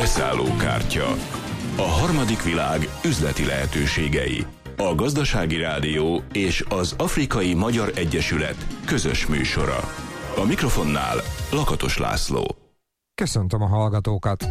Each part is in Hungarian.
Beszállókártya. A harmadik világ üzleti lehetőségei. A Gazdasági Rádió és az Afrikai Magyar Egyesület közös műsora. A mikrofonnál Lakatos László. Köszöntöm a hallgatókat!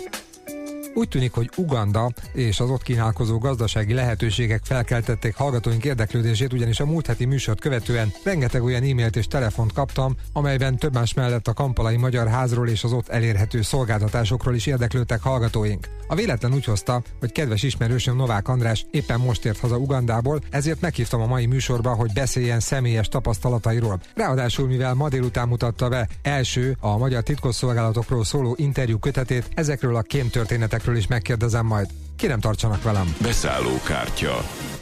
Úgy tűnik, hogy Uganda és az ott kínálkozó gazdasági lehetőségek felkeltették hallgatóink érdeklődését, ugyanis a múlt heti műsort követően rengeteg olyan e-mailt és telefont kaptam, amelyben több más mellett a Kampalai Magyar Házról és az ott elérhető szolgáltatásokról is érdeklődtek hallgatóink. A véletlen úgy hozta, hogy kedves ismerősöm Novák András éppen most ért haza Ugandából, ezért meghívtam a mai műsorba, hogy beszéljen személyes tapasztalatairól. Ráadásul, mivel ma délután mutatta be első a magyar titkosszolgálatokról szóló interjú kötetét, ezekről a kémtörténetekről is megkérdezem majd. Kérem, tartsanak velem! Beszállókártya.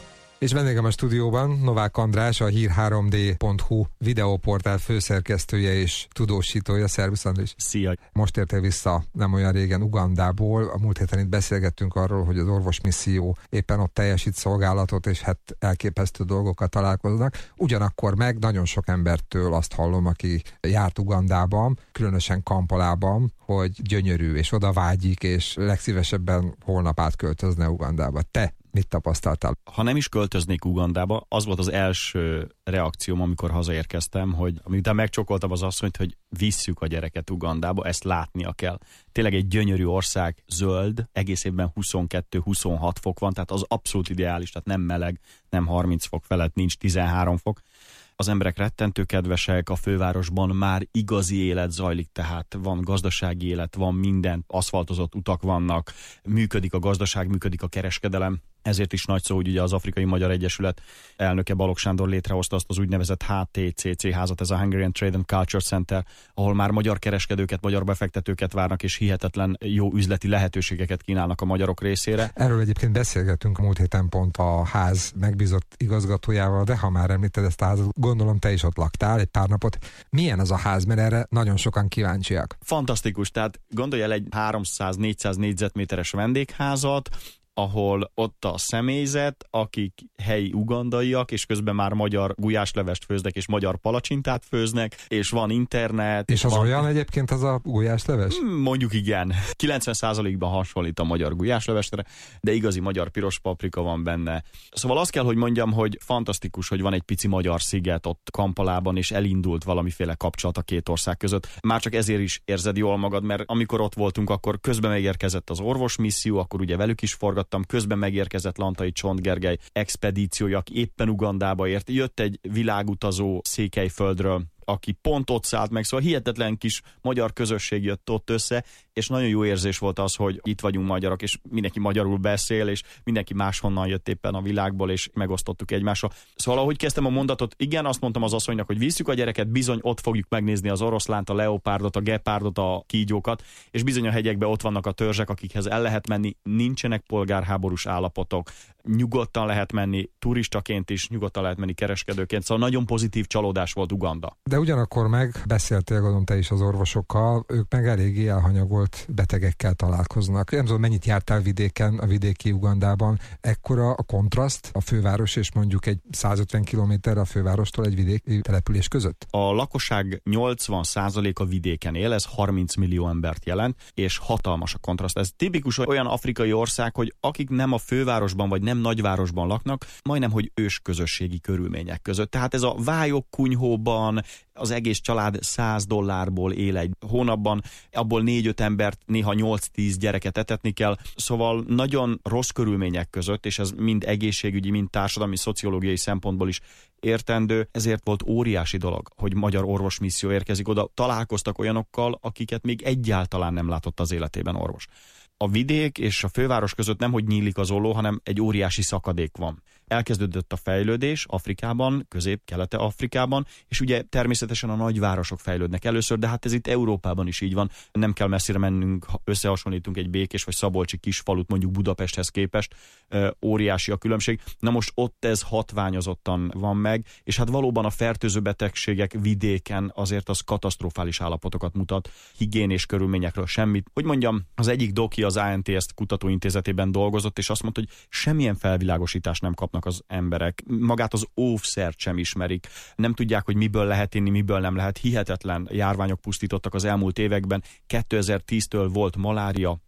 És vendégem a stúdióban Novák András, a hír3d.hu videóportál főszerkesztője és tudósítója. Szervusz, András! Szia! Most értél vissza nem olyan régen Ugandából. A múlt héten itt beszélgettünk arról, hogy az orvosmisszió éppen ott teljesít szolgálatot, és hát elképesztő dolgokat találkoznak. Ugyanakkor meg nagyon sok embertől azt hallom, aki járt Ugandában, különösen Kampalában, hogy gyönyörű, és oda vágyik, és legszívesebben holnap átköltözne Ugandába. Te mit tapasztaltál? Ha nem is költöznék Ugandába, az volt az első reakcióm, amikor hazaérkeztem, hogy miután megcsokoltam az asszonyt, hogy visszük a gyereket Ugandába, ezt látnia kell. Tényleg egy gyönyörű ország, zöld, egész évben 22-26 fok van, tehát az abszolút ideális, tehát nem meleg, nem 30 fok felett, nincs 13 fok. Az emberek rettentő kedvesek, a fővárosban már igazi élet zajlik, tehát van gazdasági élet, van minden, aszfaltozott utak vannak, működik a gazdaság, működik a kereskedelem. Ezért is nagy szó, hogy ugye az Afrikai Magyar Egyesület elnöke Balogh Sándor létrehozta azt az úgynevezett HTCC házat, ez a Hungarian Trade and Culture Center, ahol már magyar kereskedőket, magyar befektetőket várnak, és hihetetlen jó üzleti lehetőségeket kínálnak a magyarok részére. Erről egyébként beszélgettünk a múlt héten pont a ház megbízott igazgatójával, de ha már említed ezt a házat, gondolom te is ott laktál egy pár napot. Milyen az a ház, mert erre nagyon sokan kíváncsiak? Fantasztikus, tehát gondolj el egy 300-400 négyzetméteres vendégházat, ahol ott a személyzet, akik helyi ugandaiak, és közben már magyar gulyáslevest főznek, és magyar palacsintát főznek, és van internet. És az olyan egyébként az a gulyásleves? Mondjuk igen. 90%-ban hasonlít a magyar gulyáslevestre, de igazi magyar piros paprika van benne. Szóval azt kell, hogy mondjam, hogy fantasztikus, hogy van egy pici magyar sziget ott Kampalában, és elindult valamiféle kapcsolat a két ország között. Már csak ezért is érzed jól magad, mert amikor ott voltunk, akkor közben megérkezett az orvosmisszió, akkor ugye velük is forgattam, közben megérkezett Lantai Csont Gergely expedíciója, aki éppen Ugandába ért. Jött egy világutazó Székelyföldről, aki pont ott szállt meg, szóval hihetetlen kis magyar közösség jött ott össze, és nagyon jó érzés volt az, hogy itt vagyunk magyarok, és mindenki magyarul beszél, és mindenki máshonnan jött éppen a világból, és megosztottuk egymással. Szóval ahogy kezdtem a mondatot, igen, azt mondtam az asszonynak, hogy visszük a gyereket, bizony ott fogjuk megnézni az oroszlánt, a leopárdot, a gepárdot, a kígyókat, és bizony a hegyekben ott vannak a törzsek, akikhez el lehet menni, nincsenek polgárháborús állapotok, nyugodtan lehet menni, turistaként is, nyugodtan lehet menni kereskedőként, szóval nagyon pozitív csalódás volt Uganda. De ugyanakkor meg beszéltél, gondolom te is az orvosokkal, ők meg eléggé elhanyagolt betegekkel találkoznak. Nem tudom, mennyit jártál vidéken, a vidéki Ugandában, ekkora a kontraszt a főváros és mondjuk egy 150 kilométerre a fővárostól egy vidéki település között? A lakosság 80%-a vidéken él, ez 30 millió embert jelent, és hatalmas a kontraszt. Ez tipikus olyan afrikai ország, hogy akik nem a fővárosban vagy nem nagyvárosban laknak, majdnem, hogy ősközösségi körülmények között. Tehát ez a vályok kunyhóban, az egész család $100 él egy hónapban, abból 4-5 embert, néha 8-10 gyereket etetni kell, szóval nagyon rossz körülmények között, és ez mind egészségügyi, mind társadalmi, szociológiai szempontból is értendő, ezért volt óriási dolog, hogy magyar orvosmisszió érkezik oda. Találkoztak olyanokkal, akiket még egyáltalán nem látott az életében orvos. A vidék és a főváros között nemhogy nyílik az olló, hanem egy óriási szakadék van. Elkezdődött a fejlődés Afrikában, Közép-Kelet-Afrikában, és ugye természetesen a nagyvárosok fejlődnek először, de hát ez itt Európában is így van. Nem kell messzire mennünk, összehasonlítunk egy Békés vagy Szabolcsi kisfalut mondjuk Budapesthez képest, óriási a különbség. Na most ott ez hatványozottan van meg, és hát valóban a fertőző betegségek vidéken azért az katasztrofális állapotokat mutat, higiénés körülményekről semmit. Hogy mondjam, az egyik doki az ANTS kutatóintézetében dolgozott, és azt mondta, hogy semmilyen felvilágosítást nem kapnak az emberek. Magát az óvszert sem ismerik. Nem tudják, hogy miből lehet inni, miből nem lehet. Hihetetlen járványok pusztítottak az elmúlt években. 2010-től volt malária,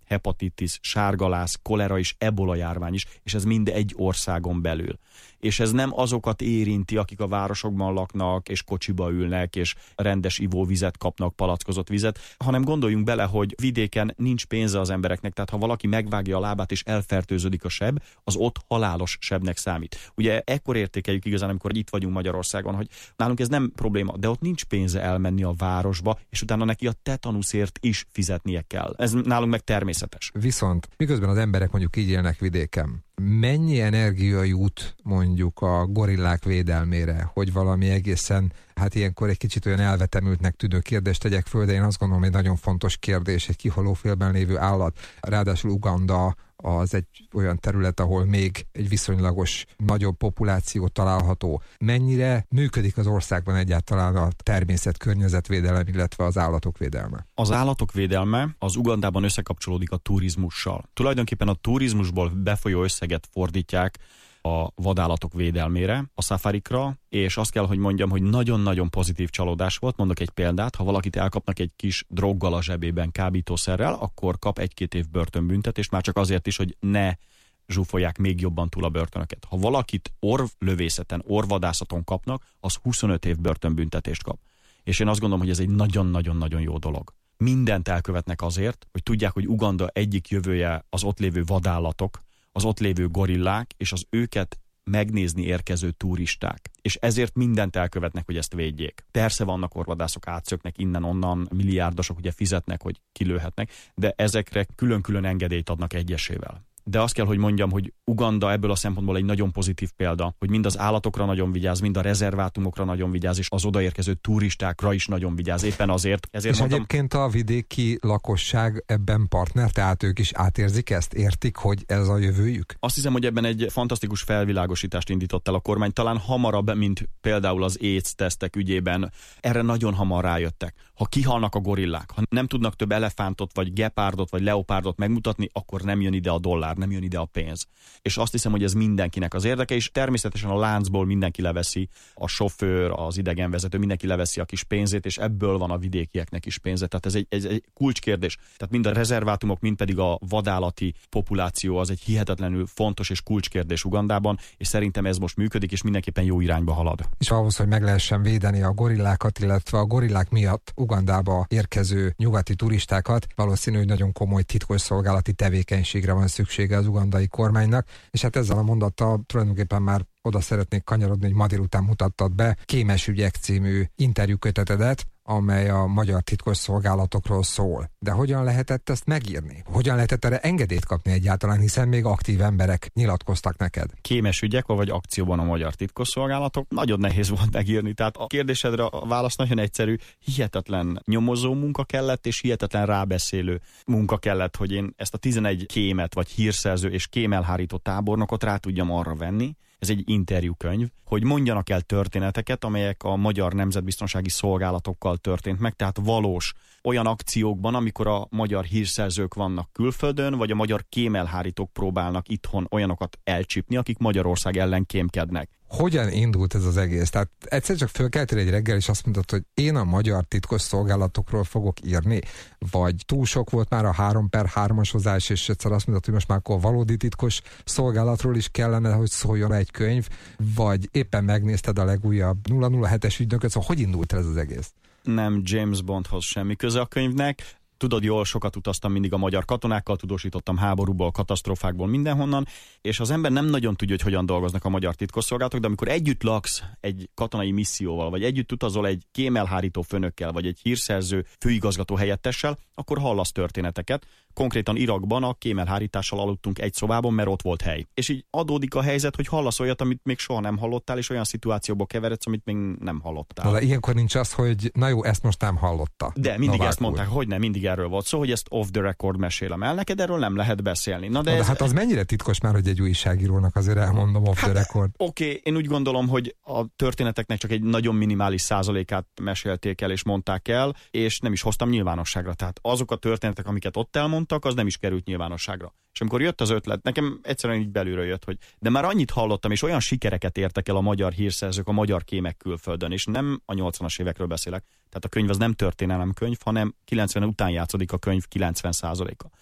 hepatitis, sárgaláz, kolera és ebola járvány is, és ez mind egy országon belül. És ez nem azokat érinti, akik a városokban laknak, és kocsiba ülnek, és rendes ivóvizet kapnak, palackozott vizet, hanem gondoljunk bele, hogy vidéken nincs pénze az embereknek, tehát ha valaki megvágja a lábát és elfertőződik a seb, az ott halálos sebnek számít. Ugye ekkor értékeljük igazán, amikor itt vagyunk Magyarországon, hogy nálunk ez nem probléma, de ott nincs pénze elmenni a városba, és utána neki a tetanuszért is fizetnie kell. Ez nálunk meg természetes. Viszont miközben az emberek mondjuk így élnek vidéken, mennyi energia jut mondjuk a gorillák védelmére, hogy valami egészen, hát ilyenkor egy kicsit olyan elvetemültnek tűnő kérdést tegyek föl, de én azt gondolom, egy nagyon fontos kérdés, egy kihalófélben lévő állat. Ráadásul Uganda az egy olyan terület, ahol még egy viszonylagos nagyobb populáció található. Mennyire működik az országban egyáltalán a természet-környezetvédelem, illetve az állatok védelme? Az állatok védelme az Ugandában összekapcsolódik a turizmussal. Tulajdonképpen a turizmusból befolyó összeget fordítják a vadállatok védelmére, a szafarikra, és azt kell, hogy mondjam, hogy nagyon-nagyon pozitív csalódás volt. Mondok egy példát, ha valakit elkapnak egy kis droggal a zsebében, kábítószerrel, akkor kap 1-2 év börtönbüntetést, már csak azért is, hogy ne zsúfolják még jobban túl a börtönöket. Ha valakit orvlövészeten, orvadászaton kapnak, az 25 év börtönbüntetést kap. És én azt gondolom, hogy ez egy nagyon-nagyon-nagyon jó dolog. Mindent elkövetnek azért, hogy tudják, hogy Uganda egyik jövője az ott lévő vadállatok, az ott lévő gorillák, és az őket megnézni érkező turisták. És ezért mindent elkövetnek, hogy ezt védjék. Persze vannak orvadászok, átszöknek innen-onnan, milliárdosok ugye fizetnek, hogy kilőhetnek, de ezekre külön-külön engedélyt adnak egyesével. De azt kell, hogy mondjam, hogy Uganda ebből a szempontból egy nagyon pozitív példa, hogy mind az állatokra nagyon vigyáz, mind a rezervátumokra nagyon vigyáz, és az odaérkező turistákra is nagyon vigyáz. Éppen azért. Ezért és egyébként a vidéki lakosság ebben partner, tehát ők is átérzik ezt, értik, hogy ez a jövőjük? Azt hiszem, hogy ebben egy fantasztikus felvilágosítást indított el a kormány, talán hamarabb, mint például az AIDS-tesztek ügyében. Erre nagyon hamar rájöttek. Ha kihalnak a gorillák, ha nem tudnak több elefántot, vagy gepárdot, vagy leopárdot megmutatni, akkor nem jön ide a dollár, nem jön ide a pénz. És azt hiszem, hogy ez mindenkinek az érdeke, és természetesen a láncból mindenki leveszi, a sofőr, az idegenvezető, mindenki leveszi a kis pénzét, és ebből van a vidékieknek is pénze. Tehát ez egy kulcskérdés. Tehát mind a rezervátumok, mind pedig a vadállati populáció az egy hihetetlenül fontos és kulcskérdés Ugandában, és szerintem ez most működik, és mindenképpen jó irányba halad. És ahhoz, hogy meg lehessen védeni a gorillákat, illetve a gorillák miatt Ugandába érkező nyugati turistákat, valószínű, hogy nagyon komoly titkosszolgálati tevékenységre van szüksége az ugandai kormánynak, és hát ezzel a mondattal tulajdonképpen már oda szeretnék kanyarodni, hogy ma délután mutattad be Kémes ügyek című interjúkötetedet, amely a magyar titkosszolgálatokról szól. De hogyan lehetett ezt megírni? Hogyan lehetett erre engedélyt kapni egyáltalán, hiszen még aktív emberek nyilatkoztak neked? Kémes ügyek, vagy akcióban a magyar titkosszolgálatok? Nagyon nehéz volt megírni, tehát a kérdésedre a válasz nagyon egyszerű, hihetetlen nyomozó munka kellett, és hihetetlen rábeszélő munka kellett, hogy én ezt a 11 kémet, vagy hírszerző és kémelhárító tábornokot rá tudjam arra venni, ez egy interjúkönyv, hogy mondjanak el történeteket, amelyek a magyar nemzetbiztonsági szolgálatokkal történt meg, tehát valós olyan akciókban, amikor a magyar hírszerzők vannak külföldön, vagy a magyar kémelhárítók próbálnak itthon olyanokat elcsípni, akik Magyarország ellen kémkednek. Hogyan indult ez az egész? Tehát egyszer csak fölkeltél egy reggel, és azt mondtad, hogy én a magyar titkos szolgálatokról fogok írni? Vagy túl sok volt már a 3/3-asozás, és egyszer azt mondtad, hogy most már akkor valódi titkos szolgálatról is kellene, hogy szóljon egy könyv? Vagy éppen megnézted a legújabb 007-es ügynököt? Szóval hogy indult ez az egész? Nem James Bondhoz semmi köze a könyvnek. Tudod, jól sokat utaztam mindig a magyar katonákkal, tudósítottam háborúból, katasztrófákból, mindenhonnan, és az ember nem nagyon tudja, hogy hogyan dolgoznak a magyar titkosszolgálatok, de amikor együtt laksz egy katonai misszióval, vagy együtt utazol egy kémelhárító főnökkel, vagy egy hírszerző főigazgató helyettessel, akkor hallasz történeteket. Konkrétan Irakban a kémelhárítással aludtunk egy szobában, mert ott volt hely. És így adódik a helyzet, hogy hallasz olyat, amit még soha nem hallottál, és olyan szituációba keveredsz, amit még nem hallottál. De ilyenkor nincs az, hogy na jó, ezt most nem hallotta. De mindig ezt mondták, hogy nem, mindig erről volt szó, hogy ezt off the record mesélem el neked, erről nem lehet beszélni. De hát az mennyire titkos már, hogy egy újságírónak azért elmondom off the record. Oké, én úgy gondolom, hogy a történeteknek csak egy nagyon minimális százalékát mesélték el és mondták el, és nem is hoztam nyilvánosságra. Tehát azok a történetek, amiket ott elmondtak, az nem is került nyilvánosságra. És amikor jött az ötlet, nekem egyszerűen így belülről jött, hogy de már annyit hallottam, és olyan sikereket értek el a magyar hírszerzők, a magyar kémek külföldön, és nem a 80-as évekről beszélek. Tehát a könyv az nem történelemkönyv, hanem 90 után játszódik a könyv 90%-a.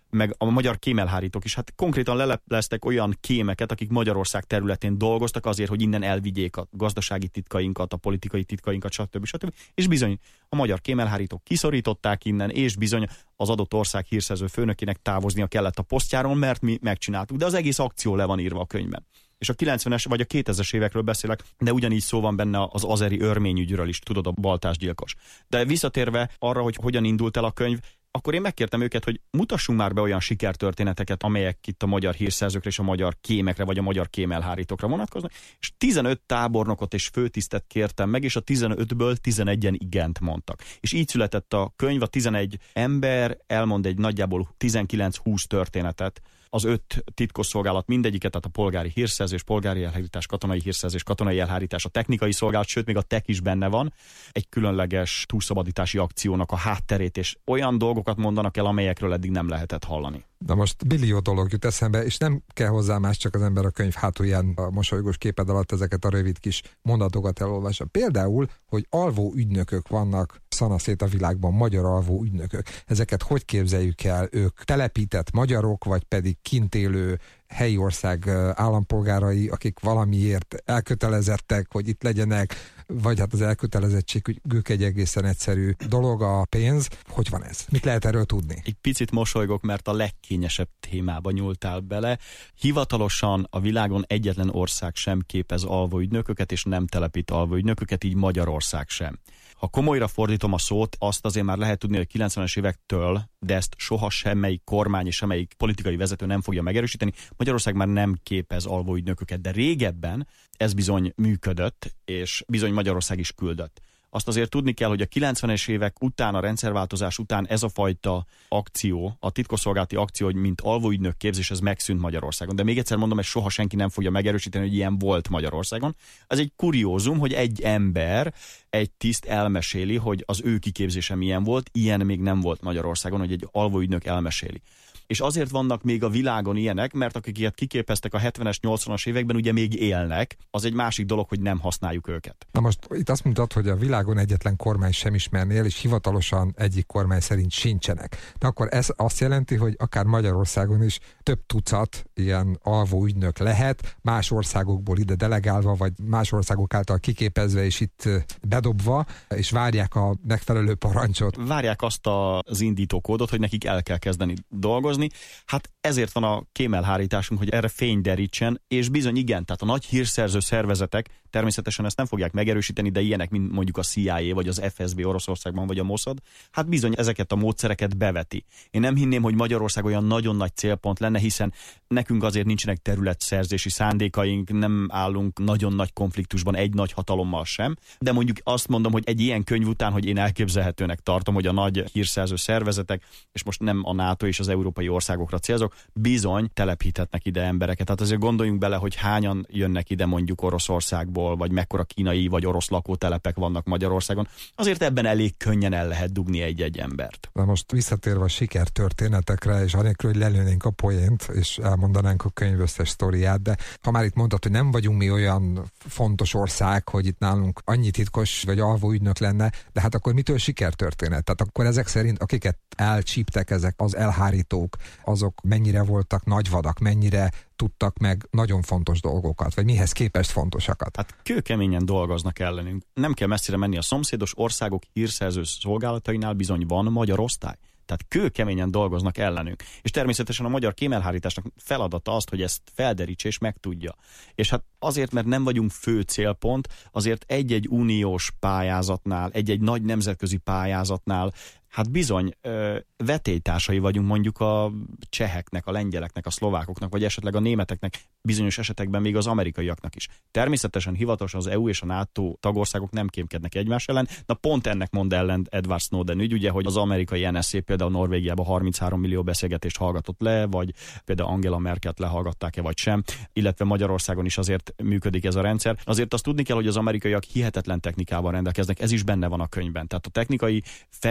meg a magyar kémelhárítók is. Hát konkrétan lelepleztek olyan kémeket, akik Magyarország területén dolgoztak azért, hogy innen elvigyék a gazdasági titkainkat, a politikai titkainkat, stb. És bizony a magyar kémelhárítók kiszorították innen, és bizony az adott ország hírszerző főnökének távoznia kellett a posztjáról, mert mi megcsináltuk. De az egész akció le van írva a könyvben. És a 90-es vagy a 2000-es évekről beszélek, de ugyanígy szó van benne az azeri örmény ügyről is, tudod, a baltásgyilkos. De visszatérve arra, hogy hogyan indult el a könyv, akkor én megkértem őket, hogy mutassunk már be olyan sikertörténeteket, amelyek itt a magyar hírszerzőkre és a magyar kémekre, vagy a magyar kémelhárítókra vonatkoznak, és 15 tábornokot és főtisztet kértem meg, és a 15-ből 11-en igent mondtak. És így született a könyv, a 11 ember elmond egy nagyjából 19-20 történetet, az 5 titkosszolgálat mindegyiket, tehát a polgári hírszerzés, polgári elhárítás, katonai hírszerzés, katonai elhárítás, a technikai szolgálat, sőt még a TEK is benne van, egy különleges túlszabadítási akciónak a hátterét, és olyan dolgokat mondanak el, amelyekről eddig nem lehetett hallani. Na most billió dolog jut eszembe, és nem kell hozzá más, csak az ember a könyv hátulján a mosolygós képed alatt ezeket a rövid kis mondatokat elolvassa. Például, hogy alvó ügynökök vannak szanaszét a világban, magyar alvó ügynökök. Ezeket hogy képzeljük el? Ők telepített magyarok, vagy pedig kint élő helyi ország állampolgárai, akik valamiért elkötelezettek, hogy itt legyenek, vagy hát az elkötelezettségük egy egészen egyszerű dolog, a pénz. Hogy van ez? Mit lehet erről tudni? Egy picit mosolygok, mert a legkényesebb témába nyúltál bele. Hivatalosan a világon egyetlen ország sem képez alvóügynököket, és nem telepít alvóügynököket, így Magyarország sem. Ha komolyra fordítom a szót, azt azért már lehet tudni, hogy 90-es évektől, de ezt soha semmelyik kormány és semmelyik politikai vezető nem fogja megerősíteni. Magyarország már nem képez alvóügynököket, de régebben ez bizony működött, és bizony Magyarország is küldött. Azt azért tudni kell, hogy a 90-es évek után, a rendszerváltozás után ez a fajta akció, a titkosszolgálati akció, hogy mint alvóügynök képzés, ez megszűnt Magyarországon. De még egyszer mondom, ezt soha senki nem fogja megerősíteni, hogy ilyen volt Magyarországon. Ez egy kuriózum, hogy egy ember, egy tiszt elmeséli, hogy az ő kiképzése milyen volt, ilyen még nem volt Magyarországon, hogy egy alvóügynök elmeséli. És azért vannak még a világon ilyenek, mert akiket kiképeztek a 70-es, 80-as években, ugye még élnek, az egy másik dolog, hogy nem használjuk őket. Na most itt azt mondtad, hogy a világon egyetlen kormány sem ismernél, és hivatalosan egyik kormány szerint sincsenek. De akkor ez azt jelenti, hogy akár Magyarországon is több tucat ilyen alvó ügynök lehet, más országokból ide delegálva, vagy más országok által kiképezve és itt bedobva, és várják a megfelelő parancsot. Várják azt az indítókódot, hogy nekik el kell kezdeni dolgozni. Hát ezért van a kémelhárításunk, hogy erre fény derítsen, és bizony igen, tehát a nagy hírszerző szervezetek természetesen ezt nem fogják megerősíteni, de ilyenek, mint mondjuk a CIA, vagy az FSB Oroszországban, vagy a Mossad, hát bizony ezeket a módszereket beveti. Én nem hinném, hogy Magyarország olyan nagyon nagy célpont lenne, hiszen nekünk azért nincsenek területszerzési szándékaink, nem állunk nagyon nagy konfliktusban egy nagy hatalommal sem, de mondjuk azt mondom, hogy egy ilyen könyv után, hogy én elképzelhetőnek tartom, hogy a nagy hírszerző szervezetek, és most nem a NATO és az európai országokra célzok, bizony telepíthetnek ide embereket. Tehát azért gondoljunk bele, hogy hányan jönnek ide mondjuk Oroszországból, vagy mekkora kínai vagy orosz lakótelepek vannak Magyarországon. Azért ebben elég könnyen el lehet dugni egy-egy embert. Na most visszatérve a sikertörténetekre, és anélkül, hogy lelőnénk a poént, és elmondanánk a könyv összes sztoriát, de ha már itt mondtad, hogy nem vagyunk mi olyan fontos ország, hogy itt nálunk annyi titkos vagy alvó ügynök lenne, de hát akkor mitől sikertörténet? Tehát akkor ezek szerint, akiket elcsíptek ezek az elhárítók, azok mennyire voltak nagyvadak, mennyire tudtak meg nagyon fontos dolgokat, vagy mihez képest fontosakat? Hát kőkeményen dolgoznak ellenünk. Nem kell messzire menni, a szomszédos országok hírszerző szolgálatainál bizony van magyar osztály. Tehát kőkeményen dolgoznak ellenünk. És természetesen a magyar kémelhárításnak feladata azt, hogy ezt felderítse és megtudja. És hát azért, mert nem vagyunk fő célpont, azért egy-egy uniós pályázatnál, egy-egy nagy nemzetközi pályázatnál, hát bizony vetélytársai vagyunk mondjuk a cseheknek, a lengyeleknek, a szlovákoknak, vagy esetleg a németeknek, bizonyos esetekben még az amerikaiaknak is. Természetesen hivatalosan az EU és a NATO tagországok nem kémkednek egymás ellen. Na pont ennek mond ellen Edward Snowden ügy, ugye, hogy az amerikai NSA például Norvégiában 33 millió beszélgetést hallgatott le, vagy például Angela Merkelt lehallgatták-e vagy sem, illetve Magyarországon is azért működik ez a rendszer. Azért azt tudni kell, hogy az amerikaiak hihetetlen technikával rendelkeznek, ez is benne van a könyvben. Tehát a technikai fejlődés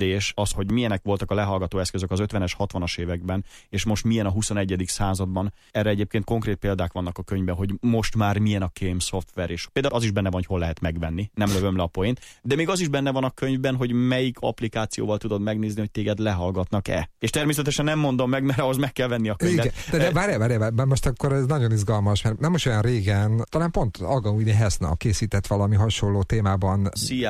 kérdés az, hogy milyenek voltak a lehallgató eszközök az 50-es, 60-as években, és most milyen a 21. században. Erre egyébként konkrét példák vannak a könyvben, hogy most már milyen a kém szoftver, és például az is benne van, hogy hol lehet megvenni, nem lövöm le a poént, de még az is benne van a könyvben, hogy melyik applikációval tudod megnézni, hogy téged lehallgatnak-e. És természetesen nem mondom meg, mert ahhoz meg kell venni a könyvet. Igen, de várj, most akkor ez nagyon izgalmas, mert nem olyan régen, talán pont Alga Hessna készített valami hasonló témában. CIA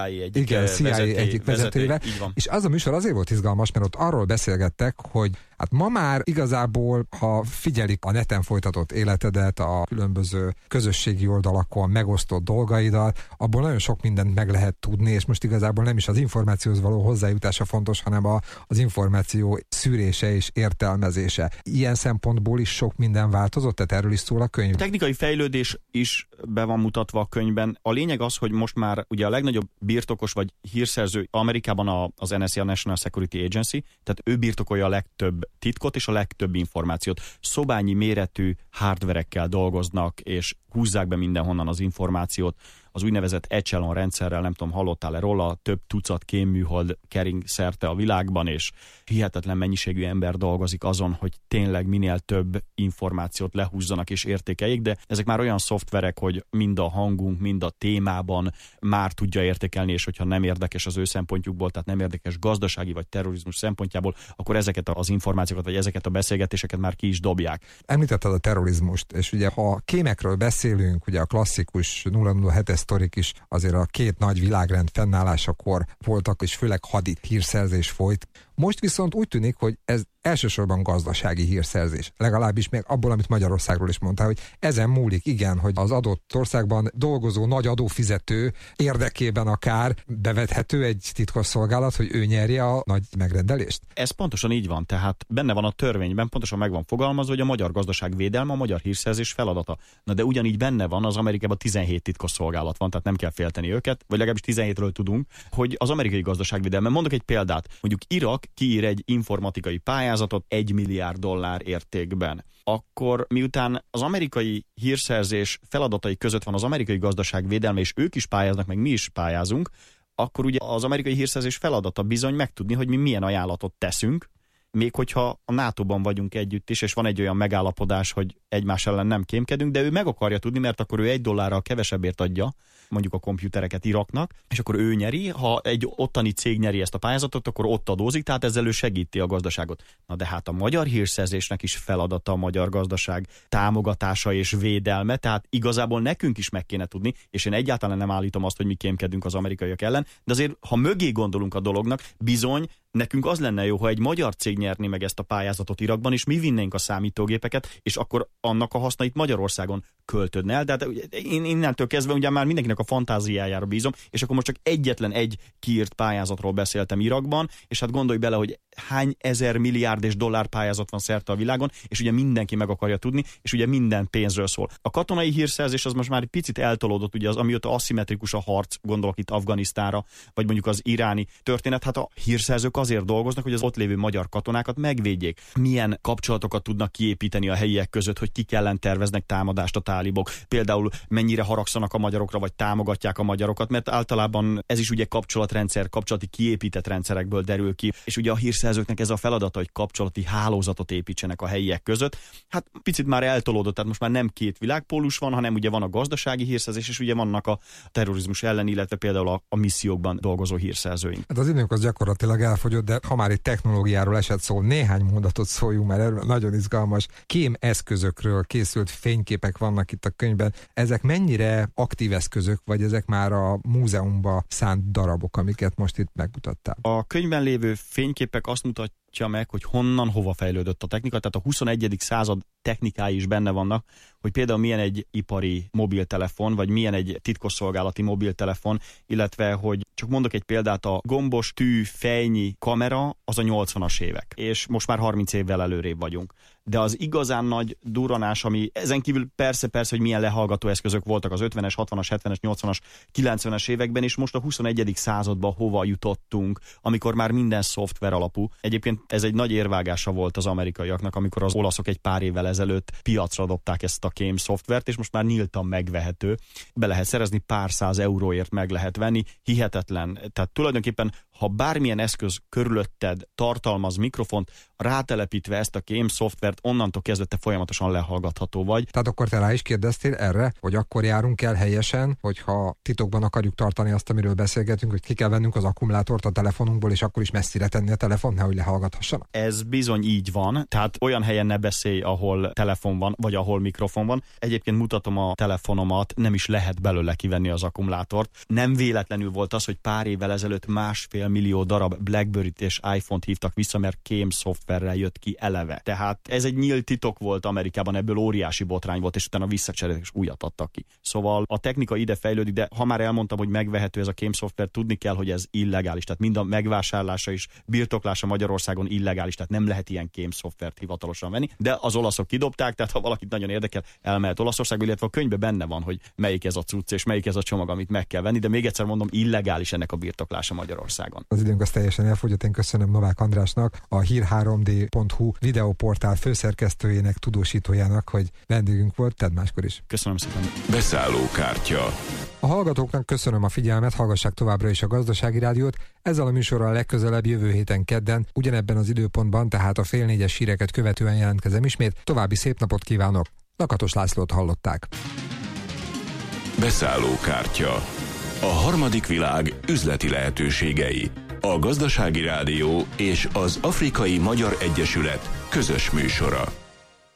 egyik vezetőjével. És az a műsor azért volt izgalmas, mert ott arról beszélgettek, hogy hát ma már igazából, ha figyelik a neten folytatott életedet, a különböző közösségi oldalakon megosztott dolgaidat, abból nagyon sok mindent meg lehet tudni, és most igazából nem is az információhoz való hozzájutása fontos, hanem az információ szűrése és értelmezése. Ilyen szempontból is sok minden változott, tehát erről is szól a könyv. A technikai fejlődés is be van mutatva a könyvben. A lényeg az, hogy most már ugye a legnagyobb birtokos vagy hírszerző Amerikában az NSA, a National Security Agency, tehát ő birtokolja a legtöbb titkot és a legtöbb információt. Szobányi méretű hardverekkel dolgoznak, és húzzák be mindenhonnan az információt. Az úgynevezett Echelon rendszerrel, nem tudom, hallottál-e róla, több tucat kémműhold kering szerte a világban, és hihetetlen mennyiségű ember dolgozik azon, hogy tényleg minél több információt lehúzzanak és értékeljék, de ezek már olyan szoftverek, hogy mind a hangunk, mind a témában már tudja értékelni, és hogyha nem érdekes az ő szempontjukból, tehát nem érdekes gazdasági vagy terrorizmus szempontjából, akkor ezeket az információkat, vagy ezeket a beszélgetéseket már ki is dobják. Említetted a terrorizmust, és ugye ha kémekről beszélünk, ugye a klasszikus 007-es sztorik is azért a két nagy világrend fennállásakor voltak, és főleg hadi hírszerzés folyt. Most viszont úgy tűnik, hogy ez elsősorban gazdasági hírszerzés. Legalábbis még abból, amit Magyarországról is mondtál, hogy ezen múlik, igen, hogy az adott országban dolgozó nagy adófizető érdekében akár bevethető egy titkosszolgálat, hogy ő nyerje a nagy megrendelést. Ez pontosan így van, tehát benne van a törvényben, pontosan meg van fogalmazva, hogy a magyar gazdaság védelme a magyar hírszerzés feladata. Na de ugyanígy benne van, az Amerikában 17 titkosszolgálat van, tehát nem kell félteni őket, vagy legalábbis 17-ről tudunk, hogy az amerikai gazdaságvédelme. Mondok egy példát, mondjuk Irak kiír egy informatikai pályázatot $1 milliárd értékben. Akkor miután az amerikai hírszerzés feladatai között van az amerikai gazdaság védelme, és ők is pályáznak, meg mi is pályázunk, akkor ugye az amerikai hírszerzés feladata bizony megtudni, hogy mi milyen ajánlatot teszünk, még hogyha a NATO-ban vagyunk együtt is, és van egy olyan megállapodás, hogy egymás ellen nem kémkedünk, de ő meg akarja tudni, mert akkor ő $1 kevesebbért adja mondjuk a komputereket Iraknak, és akkor ő nyeri, ha egy ottani cég nyeri ezt a pályázatot, akkor ott adózik, tehát ezzel ő segíti a gazdaságot. Na de hát a magyar hírszerzésnek is feladata a magyar gazdaság támogatása és védelme, tehát igazából nekünk is meg kéne tudni, és én egyáltalán nem állítom azt, hogy mi kémkedünk az amerikaiak ellen, de azért, ha mögé gondolunk a dolognak, bizony nekünk az lenne jó, ha egy magyar cég nyerni meg ezt a pályázatot Irakban, és mi vinnénk a számítógépeket, és akkor annak a hasznait Magyarországon költödne el. De hát én innentől kezdve ugye már mindenkinek a fantáziájára bízom, és akkor most csak egyetlen egy kiírt pályázatról beszéltem Irakban, és hát gondolj bele, hogy hány ezer milliárd és dollár pályázat van szerte a világon, és ugye mindenki meg akarja tudni, és ugye minden pénzről szól. A katonai hírszerzés az most már egy picit eltolódott, ugye az, amióta aszimmetrikus a harc, gondolok itt Afganisztánra, vagy mondjuk az iráni történet, hát a hírszerzők azért dolgoznak, hogy az ott lévő magyar katonákat megvédjék. Milyen kapcsolatokat tudnak kiépíteni a helyiek között, hogy kik ellen terveznek támadást a tálibok. Például mennyire haragszanak a magyarokra, vagy támogatják a magyarokat, mert általában ez is ugye kapcsolatrendszer, kapcsolati kiépített rendszerekből derül ki, és ugye a hírszerzőknek ez a feladata, hogy kapcsolati hálózatot építsenek a helyiek között. Hát picit már eltolódott, tehát most már nem két világpólus van, hanem ugye van a gazdasági hírszerzés, és ugye vannak a terrorizmus ellen, illetve például a missziókban dolgozó hírszerzőink. Hát az időnk az gyakorlatilag elfogyott, de ha már itt technológiáról esett szó, néhány mondatot szóljunk, mert erről nagyon izgalmas. Kém eszközökről készült fényképek vannak itt a könyvben. Ezek mennyire aktív eszközök, vagy ezek már a múzeumba szánt darabok, amiket most itt megmutattál? A könyvben lévő fényképek azt mutatja meg, hogy honnan, hova fejlődött a technika, tehát a 21. század technikái is benne vannak, hogy például milyen egy ipari mobiltelefon, vagy milyen egy titkosszolgálati mobiltelefon, illetve, hogy csak mondok egy példát, a gombos tű fejnyi kamera az a 80-as évek, és most már 30 évvel előrébb vagyunk. De az igazán nagy durranás, ami ezen kívül persze, hogy milyen lehallgató eszközök voltak az 50-es, 60-as, 70-es, 80-as, 90-es években, és most a 21. században hova jutottunk, amikor már minden szoftver alapú. Egyébként ez egy nagy érvágása volt az amerikaiaknak, amikor az olaszok egy pár évvel ezelőtt piacra dobták ezt a kém szoftvert, és most már nyíltan megvehető. Be lehet szerezni, pár száz euróért meg lehet venni, hihetetlen. Tehát tulajdonképpen, ha bármilyen eszköz körülötted tartalmaz mikrofont, rátelepítve ezt a kém szoftvert, onnantól kezdve te folyamatosan lehallgatható vagy. Tehát akkor te rá is kérdeztél erre, hogy akkor járunk el helyesen, hogyha titokban akarjuk tartani azt, amiről beszélgetünk, hogy ki kell vennünk az akkumulátort a telefonunkból, és akkor is messzire tenni a telefon, nehogy lehallgathassanak. Ez bizony így van, tehát olyan helyen ne beszélj, ahol telefon van, vagy ahol mikrofon van. Egyébként mutatom a telefonomat, nem is lehet belőle kivenni az akkumulátort. Nem véletlenül volt az, hogy pár évvel ezelőtt 1,5 millió darab BlackBerry-t és iPhone-t hívtak vissza, mert kém szoftverrel jött ki eleve. Tehát ez egy nyílt titok volt Amerikában, ebből óriási botrány volt, és utána visszacseréltek és újat adtak ki. Szóval a technika ide fejlődik, de ha már elmondtam, hogy megvehető ez a kém szoftver, tudni kell, hogy ez illegális. Tehát mind a megvásárlása és birtoklása Magyarországon illegális, tehát nem lehet ilyen kém szoftvert hivatalosan venni, de az olaszok kidobták, tehát ha valakit nagyon érdekel, elmehet Olaszországba, illetve a könyvben benne van, hogy melyik ez a cucc és melyik ez a csomag, amit meg kell venni, de még egyszer mondom, illegális ennek a birtoklása Magyarországon. Az időnk az teljesen elfogyott, én köszönöm Novák Andrásnak, a hír3d.hu videóportál főszerkesztőjének, tudósítójának, hogy vendégünk volt, tedd máskor is. Köszönöm szépen. Beszállókártya. A hallgatóknak köszönöm a figyelmet, hallgassák továbbra is a Gazdasági Rádiót. Ezzel a műsorral legközelebb jövő héten kedden, ugyanebben az időpontban, tehát a 3:30 híreket követően jelentkezem ismét. További szép napot kívánok! Lakatos Lászlót hallották. Beszállókártya. A harmadik világ üzleti lehetőségei. A Gazdasági Rádió és az Afrikai Magyar Egyesület közös műsora.